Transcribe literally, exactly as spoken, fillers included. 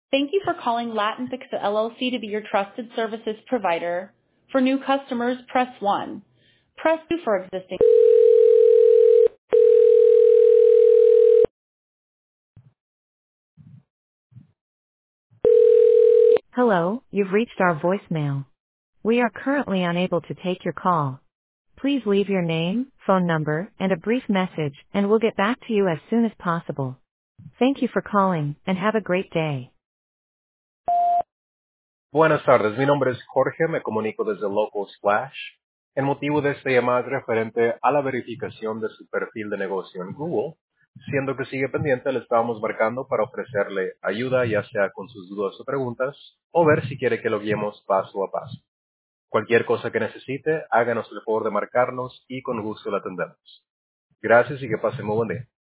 Thank you for calling Latin Fixa L L C to be your trusted services provider. For new customers, press one. Press two for existing. Hello, you've reached our voicemail. We are currently unable to take your call. Please leave your name, phone number, and a brief message, and we'll get back to you as soon as possible. Thank you for calling, and have a great day. Buenas tardes, mi nombre es Jorge, me comunico desde Local Splash. El motivo de esta llamada es referente a la verificación de su perfil de negocio en Google. Siendo que sigue pendiente, le estábamos marcando para ofrecerle ayuda, ya sea con sus dudas o preguntas, o ver si quiere que lo guiemos paso a paso. Cualquier cosa que necesite, háganos el favor de marcarnos y con gusto la atendemos. Gracias y que pase muy buen día.